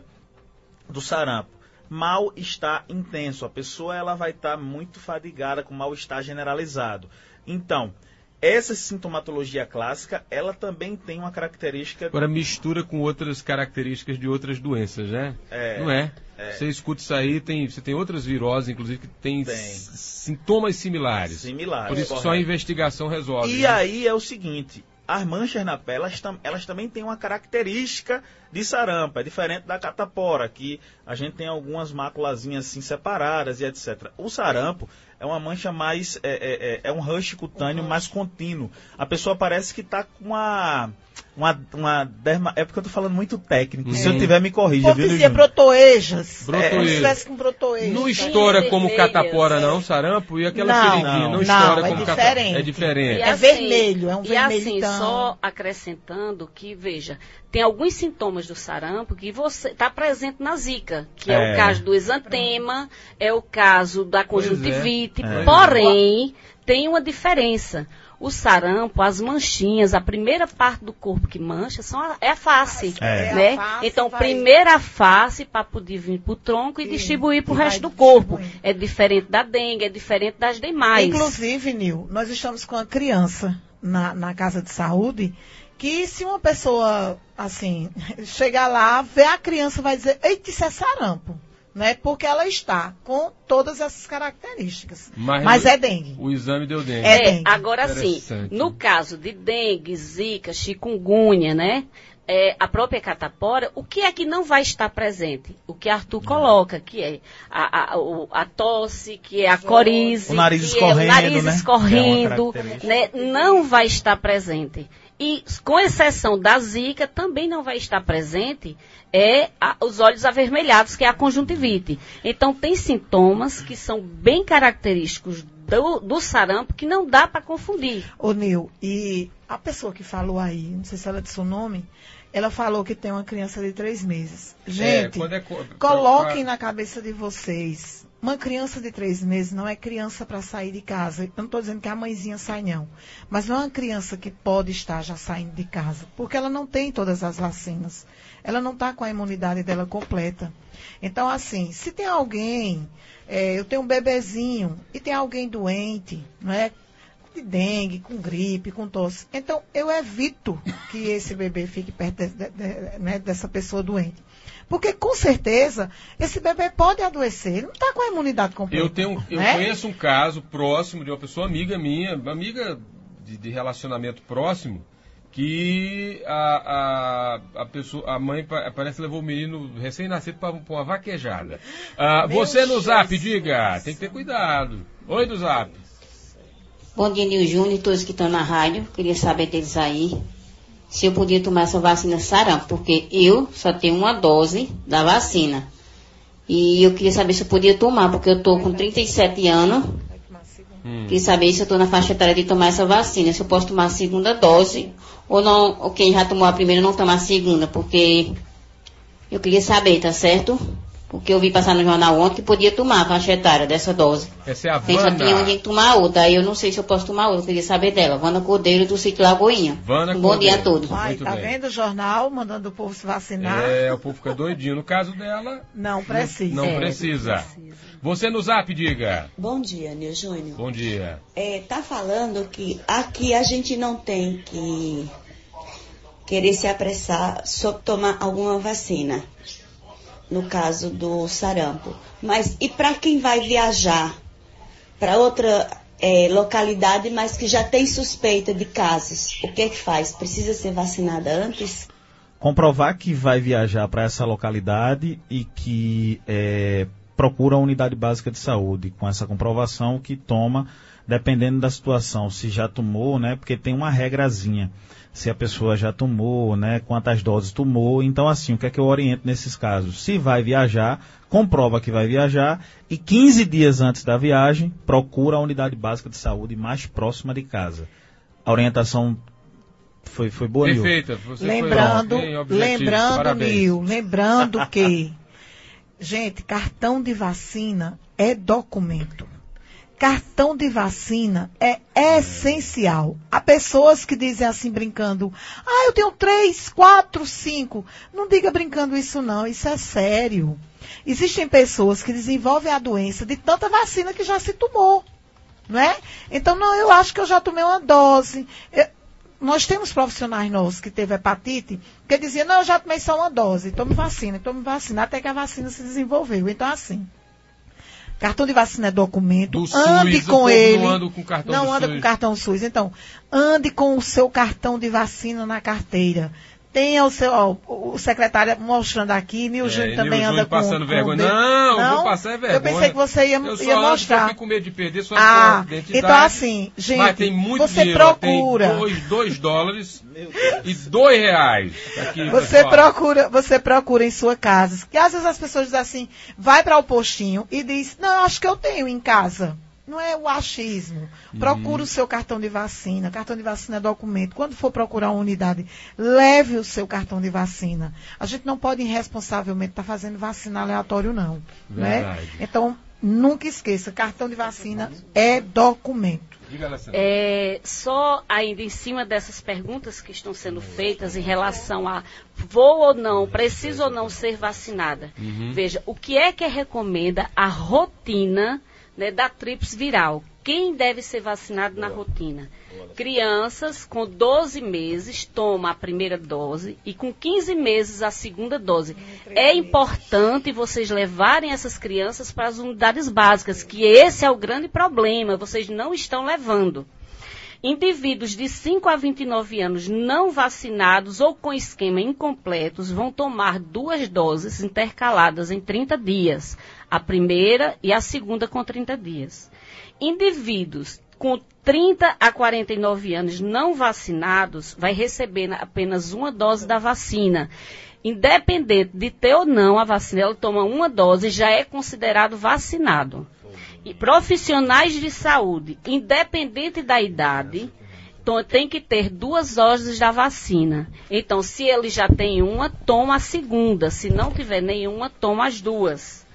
do sarampo. Mal-estar intenso, a pessoa ela vai estar muito fadigada com mal-estar generalizado. Então, essa sintomatologia clássica, ela também tem uma característica... Agora mistura com outras características de outras doenças, né? É, Não é? é. Você escuta isso aí, tem, você tem outras viroses, inclusive, que têm Tem. s- sintomas similares. Similares. Por isso que só a correto. investigação resolve. E né? aí é o seguinte, as manchas na pele, elas, tam, elas também têm uma característica de sarampo, é diferente da catapora, que a gente tem algumas maculazinhas assim separadas e etcétera. O sarampo é uma mancha mais, é, é, é um rush cutâneo Uhum. mais contínuo. A pessoa parece que está com uma... Uma, uma derma... É porque eu tô falando muito técnico. Se Uhum. eu tiver, me O corrija, povo viu, dizia Júnior? brotoejas. Brotoeja. É, como se estivesse com brotoejas. Não tá? estoura como vermelhas, catapora, é. não, sarampo? E aquela Não, seringuinha? Não, não, estoura é como catapora. diferente. É diferente. E É vermelho, é um e vermelho, assim, então. só acrescentando que, veja, tem alguns sintomas do sarampo que você está presente na zika, que é, É. o caso do exantema, é o caso da conjuntivite, É. porém, tem uma diferença. O sarampo, as manchinhas, a primeira parte do corpo que mancha são a, é a face. É. Né? É a face, então, vai- primeiro a face para poder vir para o tronco e, E- distribuir para o e vai resto do corpo. distribuindo. É diferente da dengue, é diferente das demais. Inclusive, Nil, nós estamos com uma criança na, na casa de saúde que se uma pessoa, assim, chegar lá, ver a criança, vai dizer, eita, isso é sarampo. Né? Porque ela está com todas essas características. Mas- Mas, é dengue. O exame deu dengue. É É, dengue. agora sim, Interessante. no caso de dengue, zika, chikungunya, né? É, a própria catapora, o que é que não vai estar presente? O que Arthur coloca, que é a, a, o- a tosse, que é a coriza, O nariz que escorrendo, é o nariz né? escorrendo, É uma característica. né? Não vai estar presente. E, com exceção da zika, também não vai estar presente é a- os olhos avermelhados, que é a conjuntivite. Então, tem sintomas que são bem característicos do, do sarampo que não dá para confundir. Ô, Nil, e a pessoa que falou aí, não sei se ela disse o nome, ela falou que tem uma criança de três meses. Gente, É, quando é co- coloquem pra- na cabeça de vocês, uma criança de três meses não é criança para sair de casa. Eu não estou dizendo que a mãezinha sai, não. Mas não é uma criança que pode estar já saindo de casa, porque ela não tem todas as vacinas. Ela não está com a imunidade dela completa. Então, assim, se tem alguém, é, eu tenho um bebezinho e tem alguém doente, não é? De dengue, com gripe, com tosse. Então, eu evito que esse bebê fique perto de, de, de, né, dessa pessoa doente. Porque, com certeza, esse bebê pode adoecer. Ele não está com a imunidade completa. Eu, tenho, eu né? conheço um caso próximo de uma pessoa amiga minha, amiga de, de relacionamento próximo, que a, a, a, pessoa, a mãe parece que levou o menino recém-nascido para uma vaquejada. Ah, você no Zap, diga, tem que ter cuidado. Oi, do Zap. Bom dia, Nil Júnior e todos que estão na rádio. Queria saber deles aí se eu podia tomar essa vacina sarampo, porque eu só tenho uma dose da vacina. E eu queria saber se eu podia tomar, porque eu estou com trinta e sete anos. Hum. Queria saber se eu estou na faixa etária de tomar essa vacina, se eu posso tomar a segunda dose, ou não, ou quem já tomou a primeira não tomar a segunda, porque eu queria saber, tá certo? Porque eu vi passar no jornal ontem que podia tomar a faixa etária dessa dose. Essa é a Quem Vana. só tinha onde tomar outra. Aí eu não sei se eu posso tomar outra. Eu queria saber dela. Vana Cordeiro, do sítio Lagoinha. Vana um bom Cordeiro. dia a todos. Ai, Muito tá bem. vendo o jornal mandando o povo se vacinar? É, o povo fica doidinho. No caso dela, Não precisa. não É, precisa. não precisa. Você no Zap, diga. Bom dia, Nil Júnior. Bom dia. É, tá falando que aqui a gente não tem que querer se apressar sobre tomar alguma vacina, no caso do sarampo. Mas e para quem vai viajar para outra é, localidade, mas que já tem suspeita de casos, o que é que faz? Precisa ser vacinada antes? Comprovar que vai viajar para essa localidade e que é, procura a unidade básica de saúde. Com essa comprovação que toma, dependendo da situação, se já tomou, né? Porque tem uma regrazinha. Se a pessoa já tomou, né? Quantas doses tomou. Então, assim, o que é que eu oriento nesses casos? Se vai viajar, comprova que vai viajar e quinze dias antes da viagem, procura a unidade básica de saúde mais próxima de casa. A orientação foi, foi boa, Nil? Perfeita. Você Lembrando, foi bem objetivo. lembrando, Parabéns. Nil, lembrando que, gente, cartão de vacina é documento. Cartão de vacina é essencial. Há pessoas que dizem assim, brincando, ah, eu tenho três, quatro, cinco. Não diga brincando isso não, isso é sério. Existem pessoas que desenvolvem a doença de tanta vacina que já se tomou, não é? Então, não, eu acho que eu já tomei uma dose. Eu, nós temos profissionais nossos que teve hepatite, que diziam, não, eu já tomei só uma dose, tome vacina, tome vacina, até que a vacina se desenvolveu. Então, assim, cartão de vacina é documento, Do ande SUS, o com povo ele. não anda com cartão Não do anda SUS. com cartão SUS. Então, ande com o seu cartão de vacina na carteira. Tenha o seu, ó, o secretário mostrando aqui, Nil É, Júnior Nil também Júnior anda com... passando com vergonha. o dele. Não, eu vou passar é vergonha. Eu pensei que você ia, Eu só ia ando, mostrar. Eu fico com medo de perder sua Ah, identidade. então assim, gente, Mas tem muito você dinheiro, ó, procura. Tem dois, dois dólares e dois reais. Aqui, Você pessoal. procura, você procura em sua casa. Que às vezes as pessoas dizem assim, vai para o postinho e diz, não, acho que eu tenho em casa. Não é o achismo. Procura o seu cartão de vacina. Cartão de vacina é documento. Quando for procurar uma unidade, leve o seu cartão de vacina. A gente não pode irresponsavelmente estar fazendo vacina aleatório, não. Né? Verdade. Então, nunca esqueça, cartão de vacina é documento. Diga, Alessandra. É, só ainda em cima dessas perguntas que estão sendo feitas em relação a vou ou não, preciso ou não ser vacinada. Uhum. Veja, o que é que recomenda a rotina, né, da tríplice viral? Quem deve ser vacinado na rotina? Crianças com doze meses tomam a primeira dose e com quinze meses a segunda dose. É importante vocês levarem essas crianças para as unidades básicas, que esse é o grande problema, vocês não estão levando. Indivíduos de cinco a vinte e nove anos não vacinados ou com esquema incompletos vão tomar duas doses intercaladas em trinta dias, a primeira e a segunda com trinta dias. Indivíduos com trinta a quarenta e nove anos não vacinados vai receber apenas uma dose da vacina. Independente de ter ou não a vacina, ela toma uma dose e já é considerado vacinado. E profissionais de saúde, independente da idade, então, tem que ter duas doses da vacina. Então, se ele já tem uma, toma a segunda. Se não tiver nenhuma, toma as duas.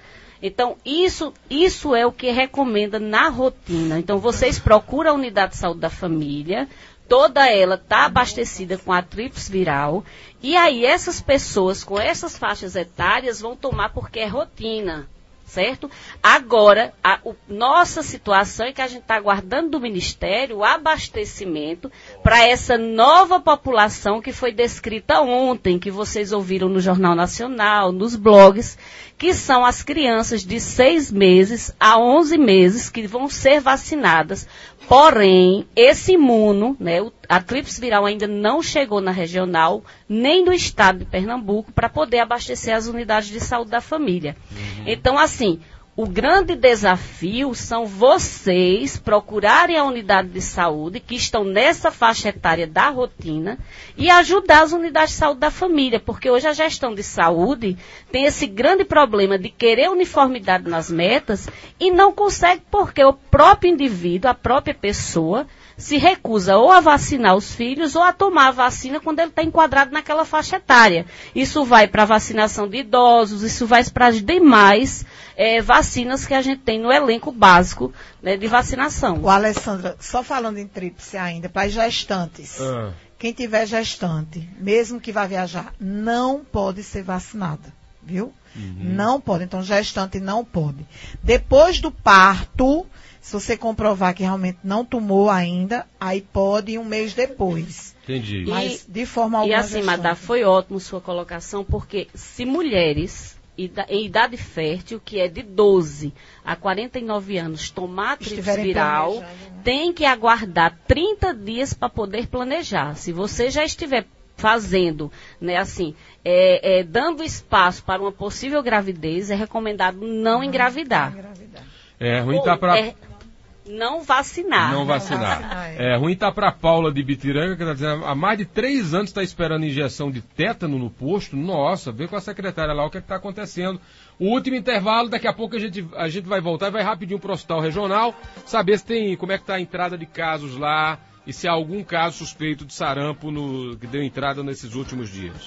Então, isso, isso é o que recomenda na rotina. Então, vocês procuram a unidade de saúde da família, toda ela está abastecida com a tríplice viral, e aí essas pessoas com essas faixas etárias vão tomar porque é rotina. Certo? Agora, a o, nossa situação é que a gente está aguardando do Ministério o abastecimento para essa nova população que foi descrita ontem, que vocês ouviram no Jornal Nacional, nos blogs, que são as crianças de seis meses a onze meses que vão ser vacinadas. Porém, esse imuno, né, a tríplice viral ainda não chegou na regional, nem no estado de Pernambuco, para poder abastecer as unidades de saúde da família. Uhum. Então, assim, o grande desafio são vocês procurarem a unidade de saúde, que estão nessa faixa etária da rotina, e ajudar as unidades de saúde da família, porque hoje a gestão de saúde tem esse grande problema de querer uniformidade nas metas e não consegue porque o próprio indivíduo, a própria pessoa, se recusa ou a vacinar os filhos ou a tomar a vacina quando ele está enquadrado naquela faixa etária. Isso vai para a vacinação de idosos, isso vai para as demais é, vacinas que a gente tem no elenco básico, né, de vacinação. O Alessandra, só falando em tríplice ainda, para as gestantes. Ah. Quem tiver gestante, mesmo que vá viajar, não pode ser vacinada, viu? Uhum. Não pode. Então, gestante não pode. Depois do parto, se você comprovar que realmente não tomou ainda, aí pode um mês depois. Entendi. Mas e, de forma alguma. E assim, Madá, foi ótimo sua colocação, porque se mulheres em idade fértil, que é de doze a quarenta e nove anos, tomar a tríplice viral, né? Tem que aguardar trinta dias para poder planejar. Se você já estiver fazendo, né, assim, é, é, dando espaço para uma possível gravidez, é recomendado não, não engravidar. engravidar. É ruim tá para é, não vacinar. Não vacinar. Não vacinar é. é ruim tá para Paula de Bitiranga, que está dizendo, há mais de três anos está esperando injeção de tétano no posto. Nossa, vê com a secretária lá o que está acontecendo. O último intervalo, daqui a pouco a gente, a gente vai voltar e vai rapidinho para o hospital regional, saber se tem, como é que está a entrada de casos lá e se há algum caso suspeito de sarampo no, que deu entrada nesses últimos dias.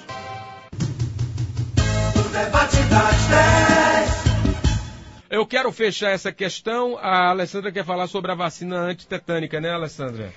O debate das dez. Eu quero fechar essa questão. A Alessandra quer falar sobre a vacina antitetânica, né, Alessandra?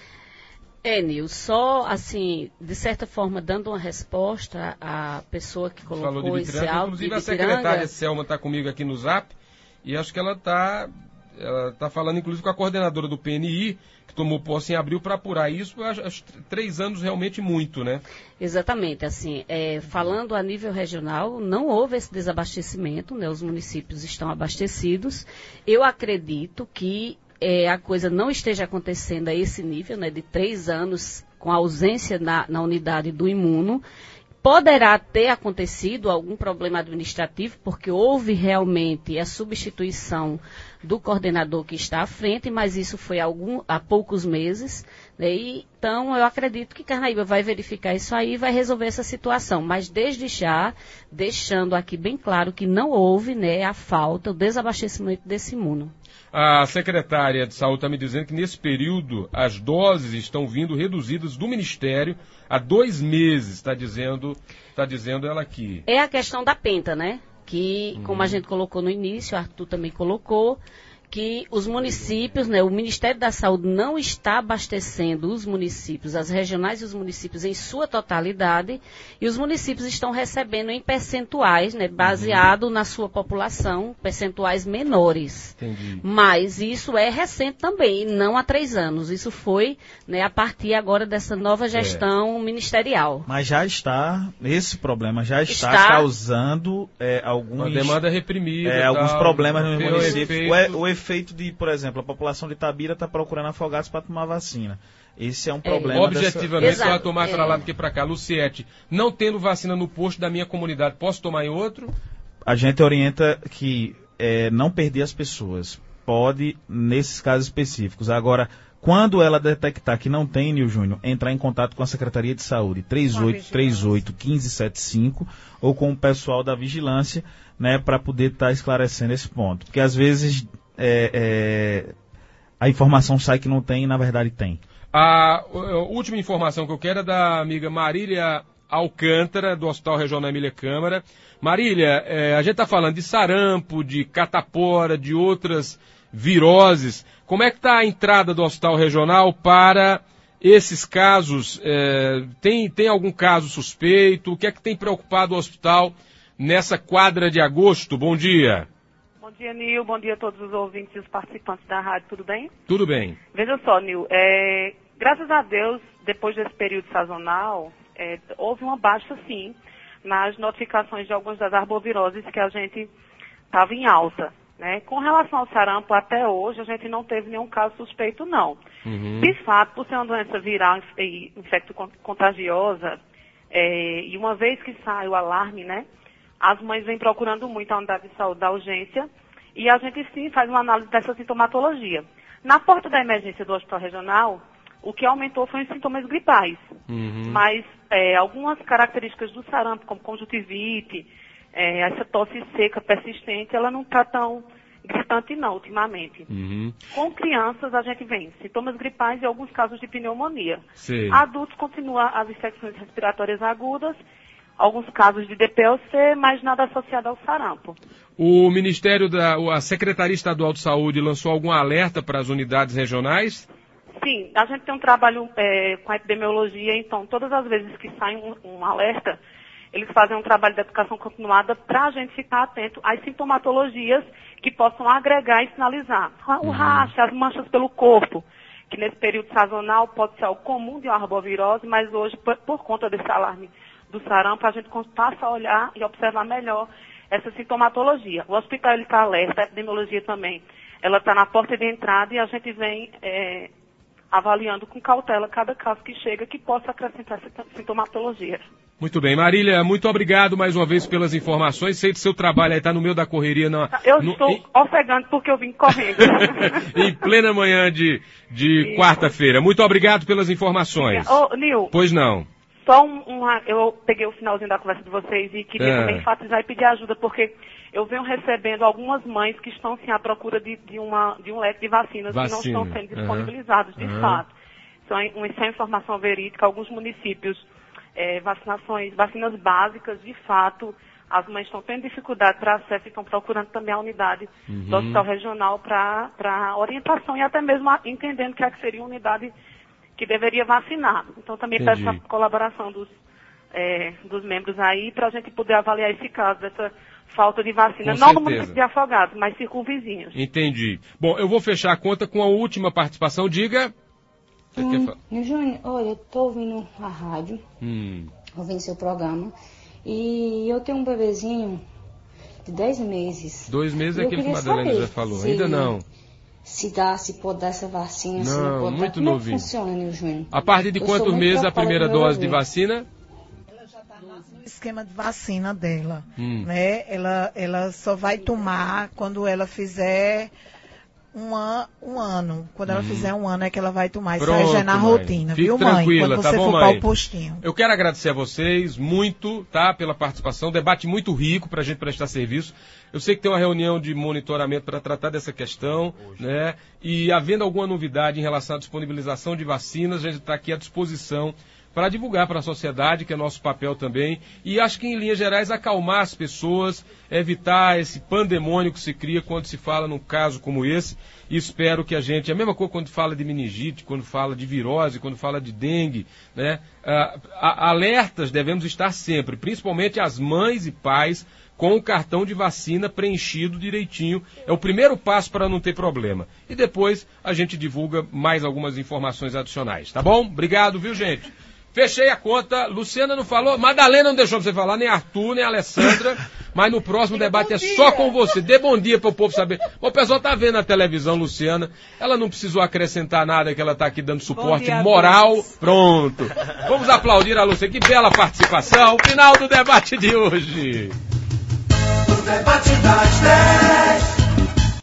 É, Nil, só assim, de certa forma, dando uma resposta à pessoa que colocou Falou de esse áudio. Inclusive, a secretária Selma está comigo aqui no Zap e acho que ela está ela tá falando, inclusive, com a coordenadora do P N I, que tomou posse em abril, para apurar isso. Acho, acho três anos realmente muito, né? Exatamente. Assim, é, falando a nível regional, não houve esse desabastecimento, né? Os municípios estão abastecidos. Eu acredito que É, a coisa não esteja acontecendo a esse nível, né, de três anos com a ausência na, na unidade do imuno. Poderá ter acontecido algum problema administrativo, porque houve realmente a substituição do coordenador que está à frente, mas isso foi algum, há poucos meses. Né, e, então, eu acredito que Carnaíba vai verificar isso aí e vai resolver essa situação. Mas, desde já, deixando aqui bem claro que não houve, né, a falta, o desabastecimento desse imuno. A secretária de Saúde está me dizendo que nesse período as doses estão vindo reduzidas do Ministério há dois meses, está dizendo, tá dizendo ela aqui. É a questão da penta, né? Que, uhum. como a gente colocou no início, o Arthur também colocou, que os municípios, né, o Ministério da Saúde não está abastecendo os municípios, as regionais e os municípios em sua totalidade, e os municípios estão recebendo em percentuais, né, baseado uhum. na sua população, percentuais menores. Entendi. Mas isso é recente também, não há três anos. Isso foi, né, a partir agora dessa nova gestão é. ministerial. Mas já está, esse problema já está, está causando é, alguns... Uma demanda reprimida. É, alguns tal, problemas no município. O, o efeito de, por exemplo, a população de Itabira está procurando afogados para tomar vacina. Esse é um problema. É, objetivamente, dessa... só vai tomar é. para lá do que para cá. Luciete, não tendo vacina no posto da minha comunidade, posso tomar em outro? A gente orienta que é, não perder as pessoas. Pode, nesses casos específicos. Agora, quando ela detectar que não tem, Nil Júnior, entrar em contato com a Secretaria de Saúde, três oito três oito, um cinco sete cinco, ou com o pessoal da vigilância, né, para poder estar tá esclarecendo esse ponto. Porque, às vezes... É, é, a informação sai que não tem e na verdade tem. A, a última informação que eu quero é da amiga Marília Alcântara, do Hospital Regional Emília Câmara. Marília, é, a gente está falando de sarampo, de catapora, de outras viroses. Como é que está a entrada do Hospital Regional para esses casos? É, tem, tem algum caso suspeito? O que é que tem preocupado o hospital nessa quadra de agosto? Bom dia. Bom dia, Nil. Bom dia a todos os ouvintes e os participantes da rádio. Tudo bem? Tudo bem. Veja só, Nil. É, graças a Deus, depois desse período sazonal, é, houve uma baixa, sim, nas notificações de algumas das arboviroses que a gente estava em alta. Né? Com relação ao sarampo, até hoje, a gente não teve nenhum caso suspeito, não. Uhum. De fato, por ser uma doença viral e infecto-contagiosa, é, e uma vez que sai o alarme, né, as mães vêm procurando muito a unidade de saúde da urgência e a gente, sim, faz uma análise dessa sintomatologia. Na porta da emergência do Hospital Regional, o que aumentou foi os sintomas gripais. Uhum. Mas é, algumas características do sarampo, como conjuntivite, é, essa tosse seca persistente, ela não está tão gritante não, ultimamente. Uhum. Com crianças, a gente vê sintomas gripais e alguns casos de pneumonia. Sim. Adultos continuam as infecções respiratórias agudas, alguns casos de D P O C, mas nada associado ao sarampo. O Ministério da... a Secretaria Estadual de Saúde lançou algum alerta para as unidades regionais? Sim, a gente tem um trabalho é, com a epidemiologia, então todas as vezes que sai um, um alerta, eles fazem um trabalho de educação continuada para a gente ficar atento às sintomatologias que possam agregar e sinalizar. O Uhum. racha, as manchas pelo corpo, que nesse período sazonal pode ser algo comum de uma arbovirose, mas hoje, por, por conta desse alarme do sarampo, a gente passa a olhar e observar melhor essa sintomatologia. O hospital está alerta, a epidemiologia também, ela está na porta de entrada e a gente vem é, avaliando com cautela cada caso que chega que possa acrescentar essa sintomatologia. Muito bem. Marília, muito obrigado mais uma vez pelas informações. Sei que seu trabalho aí está no meio da correria. Na, eu no, estou em... ofegante porque eu vim correndo. Em plena manhã de, de quarta-feira. Muito obrigado pelas informações. Ô, Nil. Pois não. Só um, uma, eu peguei o finalzinho da conversa de vocês e queria é. também enfatizar e pedir ajuda, porque eu venho recebendo algumas mães que estão sim, à procura de, de, uma, de um leque de vacinas Vacina. que não estão sendo disponibilizados, uhum. de uhum. fato. Isso é, isso é informação verídica. Alguns municípios, é, vacinações, vacinas básicas, de fato, as mães estão tendo dificuldade para acesso e estão procurando também a unidade uhum. do hospital regional para orientação e até mesmo entendendo que, é que seria uma unidade que deveria vacinar. Então, também Entendi. peço a colaboração dos, é, dos membros aí para a gente poder avaliar esse caso, dessa falta de vacina, Com não certeza. no município de Afogados, mas circunvizinhos. Entendi. Bom, eu vou fechar a conta com a última participação. Diga. Você hum, quer falar? Júnior, olha, eu estou ouvindo a rádio, Hum. ouvindo seu programa, e eu tenho um bebezinho de dez meses. Dois meses é eu aquilo que a Madalena saber já falou. se... Ainda não. Se dá, se pode dar essa vacina, se Não, não pode muito dar. Como novinho. é que funciona, Nil Júnior? A partir de Eu quantos sou muito meses a preocupada primeira com meu dose de bebê. vacina? No esquema de vacina dela, Hum. né? Ela, ela só vai tomar quando ela fizer um, an, um ano. Quando ela Hum. fizer um ano é que ela vai tomar. Isso Pronto, aí já é na mãe. rotina, Fique viu, mãe? tranquila, Quando tá você bom, for mãe? para o postinho. Eu quero agradecer a vocês muito, tá, pela participação. Debate muito rico para a gente prestar serviço. Eu sei que tem uma reunião de monitoramento para tratar dessa questão, hoje, né? E havendo alguma novidade em relação à disponibilização de vacinas, a gente está aqui à disposição para divulgar para a sociedade, que é nosso papel também. E acho que, em linhas gerais, acalmar as pessoas, evitar esse pandemônio que se cria quando se fala num caso como esse. E espero que a gente, a mesma coisa quando fala de meningite, quando fala de virose, quando fala de dengue, né? Ah, a, alertas devemos estar sempre, principalmente as mães e pais, com o cartão de vacina preenchido direitinho. É o primeiro passo para não ter problema. E depois a gente divulga mais algumas informações adicionais, tá bom? Obrigado, viu, gente? Fechei a conta. Luciana não falou, Madalena não deixou você falar, nem Arthur, nem Alessandra, mas no próximo debate é só com você. Dê bom dia para o povo saber. O pessoal tá vendo na televisão, Luciana, ela não precisou acrescentar nada, que ela tá aqui dando suporte moral. Pronto. Vamos aplaudir a Luciana, que bela participação. Final do debate de hoje. O debate das dez.